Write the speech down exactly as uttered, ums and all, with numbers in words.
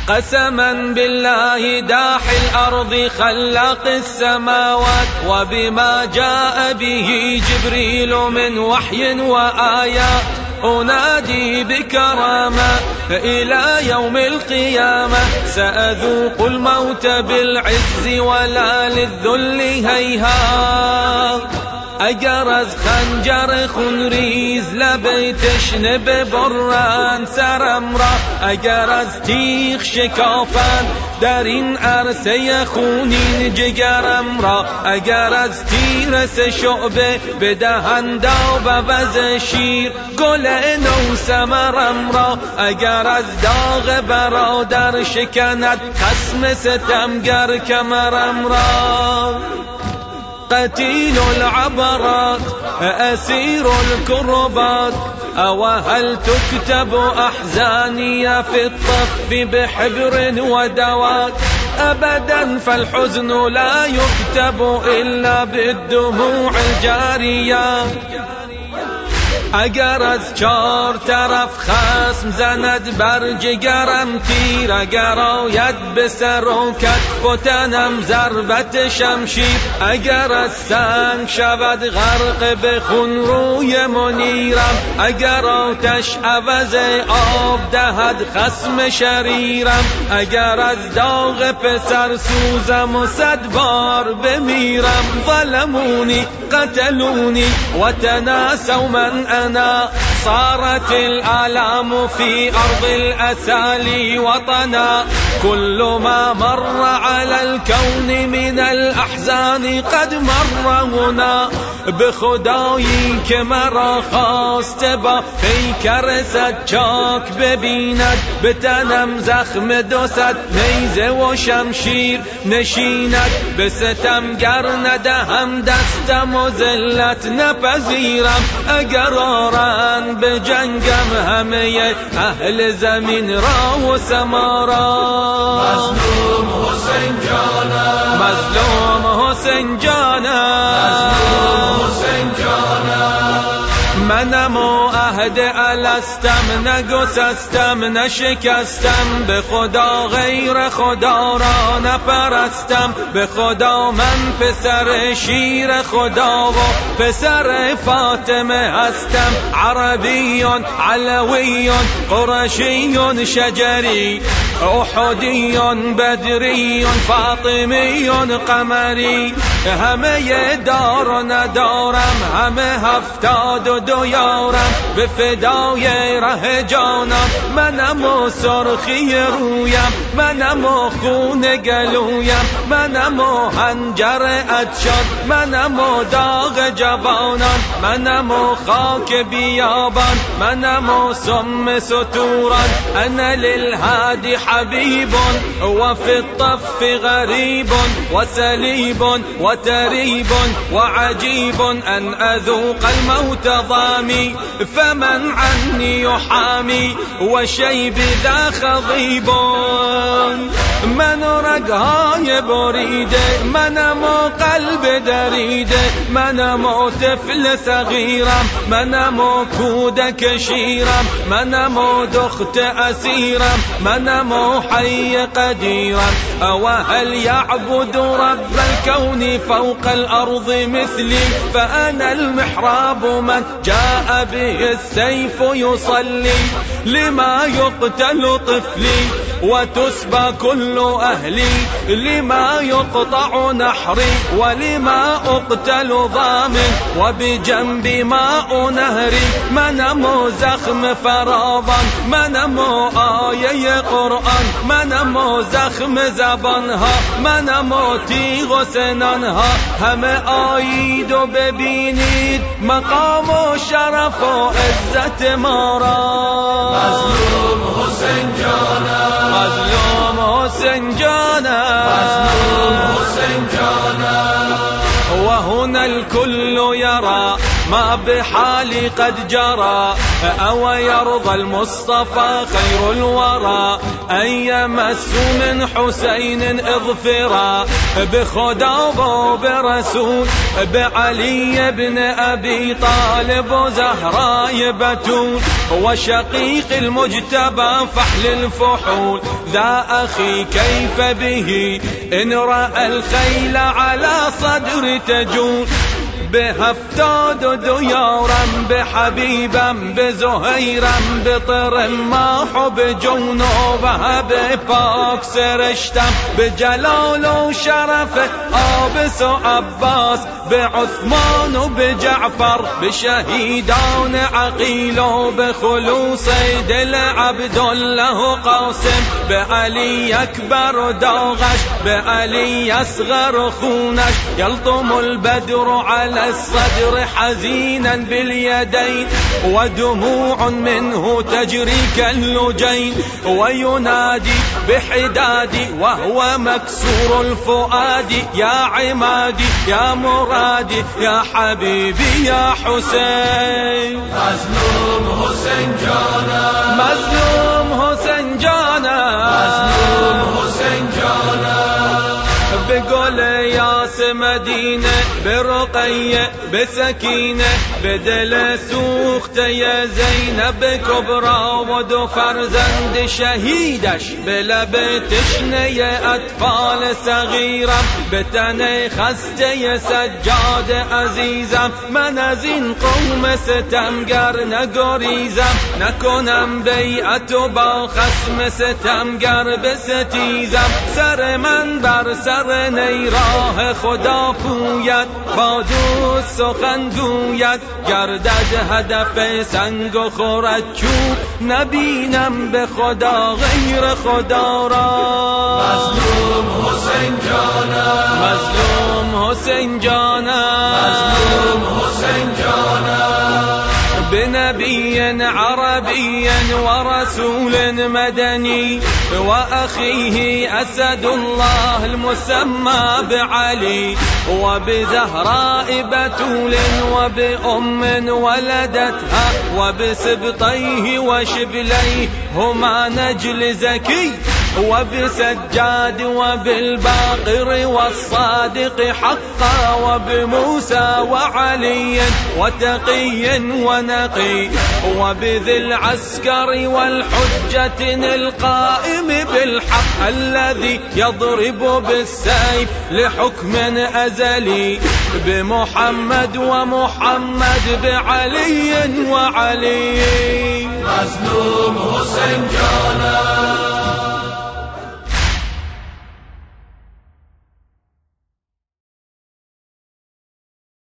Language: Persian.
قسما بالله داحي الأرض خلاق السماوات وبما جاء به جبريل من وحي وآيات أنادي بكرامة إلى يوم القيامة سأذوق الموت بالعز ولا للذل هيهات اگر از خنجر خونریز لب تشنه ببرند سرم را اگر از تیغ شکافند در این عرصه خونین جگرم را اگر از تیر سه شعبه بدهند و عوض شیر گل نو ثمرم را اگر از داغ برادر شکند خصم ستمگر کمرم را قتيل العبرات أسير الكربات أو هل تكتب أحزاني في الطف بحبر ودوات أبدا فالحزن لا يكتب إلا بالدموع الجارية اگر از چار طرف خصم زند بر جگرم تیر اگر آید به سر و کتف و تنم ضربت شمشیر اگر از سنگ شود غرق به خون روی منیرم اگر آتش عوض آب دهد خصم شریرم اگر از داغ پسر سوزم و صد بار بمیرم ظلمونی قتلونی و تناسوا من أنا صارت الآلام في أرض الأسالي وطنا كل ما مر على الكون من الأحزان قد مر هنا بخدایی که مرا خواست با پیکر صد چاک ببیند به تنم زخم دو صد نیزه و شمشیر نشیند به ستمگر ندهم دستم و ذلت نپذیرم اگر آرن به جنگم همه اهل زمین را و سما را مظلوم حسین جانم مظلوم حسین جانم حسین جانم منم و عهد الستم نگسستم نشکستم به خدا غیر خدا را نپرستم به خدا من پسر شیر خدا و پسر فاطمه هستم عربیون علویون قرشیون شجری احدیون بدریون فاطمیون قمری همه دار و ندارم همه هفتاد و دو یارم به فدای ره جانم منم و سرخی رویم منم و خون گلویم منم و حنجر عطشان منم و داغ جوانان منم و خاک بیابان منم و سم ستوران انا للهادی حبیب و فی الطف غریب و سلیب و تریب و عجیب ان اذوق الموت ضامي فمن عني يحامي وشيب ذا خضيب من رگهای بریده منم و قلب دریده منم و طفل صغیرم منم و کودک شیرم منم و دخت اسیرم منم و حی قدیرم او هل يعبد رب الكون فوق الارض مثلي فانا المحراب من جاء به السيف يصلي لما يقتل طفلي وتسبى كل أهلي لما يقطع نحري ولما أقتل ضامن وبجنب ماء نهري منم زخم فراغان منم آیه قرآن منم زخم زبانها منم تیغ و سنانها همه آیید و ببینید مقام و شرف و عزت ما را مظلوم حسین جانم مظلوم حسین جانم مظلوم حسین جانم وهنا الكل يرى ما بحالي قد جرى أو يرضى المصطفى خير الورى أن يمسوا من حسين اظفرا بخدا وبرسول بعلي بن أبي طالب وزهراء بتول وشقيق المجتبى فحل الفحول ذا أخي كيف به إن رأى الخيل على صدر تجول بهفتاد ديارا بحبيبا بزهيرا بطر ما حب جونوبها بپاک سرشتم بجلال و شرف آبس و عباس بعثمان و بجعفر بشهيدان عقيل و بخلوص دل عبدالله و قاسم بعلي أكبر و داغش بعلي أصغر و خونش يلطم البدر على الصدر حزينا باليدين ودموع منه تجري كاللجين وينادي بحدادي وهو مكسور الفؤاد يا عمادي يا مرادي يا حبيبي يا حسين مظلوم حسين جانا مظلوم حسين جانا مظلوم حسين جانا بقول ياس مدينة برقية بسكينة بدل سوخت يا زينب كبرى ودو فرزند شهيدش بلبتش يا أطفال صغيرة بتني خست يا سجاد عزيزم من از این قوم ستمگر نگریزم نکنم بیعت با خصم ستمگر بستیزم سر من بر سر نیراه خدا پوید با دوست سخن گوید گردد هدف سنگ و خورد چوب نبینم به خدا غیر خدا را مظلوم حسین جانا مظلوم حسین جانا مظلوم حسین جانا بنبي عربي ورسول مدني وأخيه أسد الله المسمى بعلي وبزهراء بتول وبأم ولدتها وبسبطيه وشبليه هما نجل زكي وبسجاد وبالباقر والصادق حقا وبموسى وعلي وتقي ونقي وبذي العسكر والحجة القائم بالحق الذي يضرب بالسيف لحكم أزلي بمحمد ومحمد بعلي وعلي مظلوم حسين جانا